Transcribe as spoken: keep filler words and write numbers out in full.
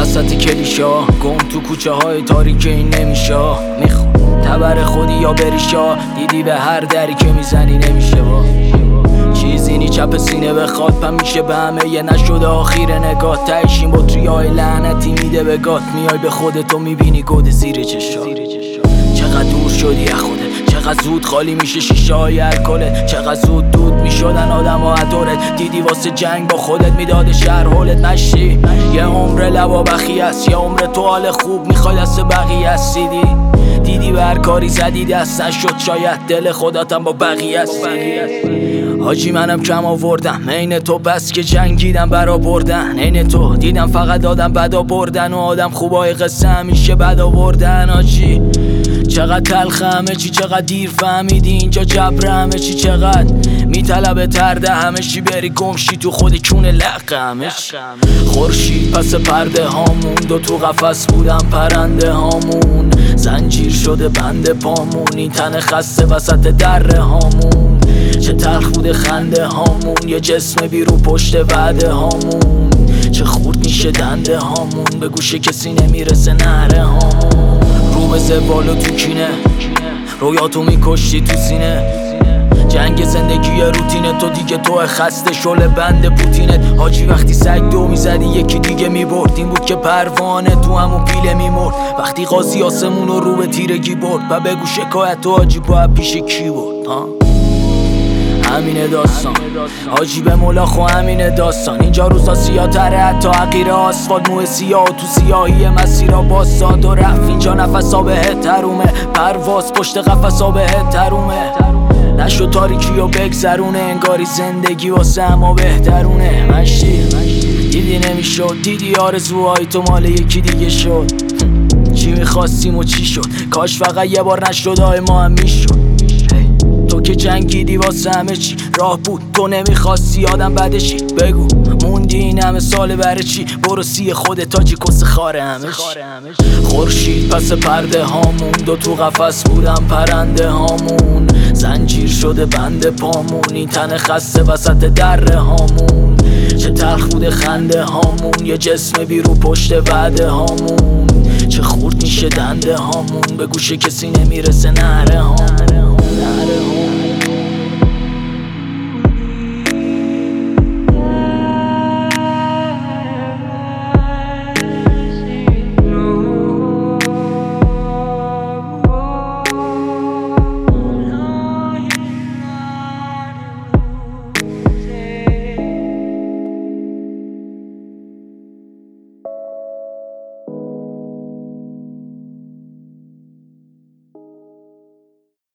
وسط کلیشه ها، گم تو کوچه های تاریک این نمیشه. میخوام تبر خودی یا بریشا، دیدی به هر دری که میزنی نمیشه. با چیزی نی چپ سینه بخواد پم میشه به همه یه نشده آخیر نگاه. تایشین با توی های لعنتی میده به گات، میای به خودتو میبینی گود زیر چشا. چقدر دور شدی از خودت، چقدر زود خالی میشه شیشه های الکلت، چقدر زود دود میشدن آدم ها عطورت. دیدی واسه جنگ با خودت میداده شهر حولت. نشی یه عمر لبا بخی است، یه عمر تو حال خوب میخوای دست بقیه است. دیدی دیدی به هر کاری زدی دست نشد، شاید دل خودتم با بقیه است. حاجی منم کم آوردم عین تو، بس که جنگیدم برا بردن. عین تو دیدم فقط آدم بدا بردن و آدم خوبای قصه همیشه بد آوردن. حاجی چقدر تلخ همه چی، چقدر دیر فهمیدی اینجا جبر همه چی، چقدر میطلبه ترده همه چی، بری گمشی تو خود کون لق همه چی. خورشید پس پرده هامون، دو تو قفس بودم پرنده هامون، زنجیر شده بند پامون، این تن خسته وسط دره هامون. چه تلخ بوده خنده هامون، یه جسم بیرو پشت وعده هامون. چه خورد میشه دنده هامون، به گوش کسی نمیرسه نهره هامون. رو به زبال و تو کینه، رویاتو میکشتی تو سینه. جنگ زندگی روتینه، تو دیگه تو خسته شل بند پوتینت. حاجی وقتی سگ دو میزدی یکی دیگه میبرد، این بود که پروانه تو همون پیله میمرد. وقتی قاضی آسمون رو به تیرگی برد، و بگو شکایت تو حاجی باید پیش کی برد. ها همینه داستان حاجی به ملاخ و همینه داستان. اینجا روزا سیاه تره حتی حقیر آسفالت، موه سیاه و تو سیاهی مسیرها باستاد و رفت. اینجا نفسا بهت ترومه، پرواز پشت قفسا بهت ترومه. نشو تاریکی و بگذرونه، انگاری زندگی واسه اما بهترونه. مشتی دیدی نمیشد، دیدی آرزوهای تو مال یکی دیگه شد. چی میخواستیم و چی شد، کاش فقط یه بار نشد آه ما هم میشد. تو که جنگیدی واسه همه چی، راه بود تو نمیخواستی آدم بعدشی. بگو موندی این همه سال بره چی، برو سی خودت تاجی کس خاره همه چی. خورشید پس پرده هامون، دو تو قفس بودم پرنده هامون، زنجیر شده بند پامون، این تن خسته وسط دره هامون. چه تلخ بوده خنده هامون، یه جسم بیرو پشت وعده هامون. چه خورد میشه دنده هامون، به گوش کسی نمیرسه نهره هامون.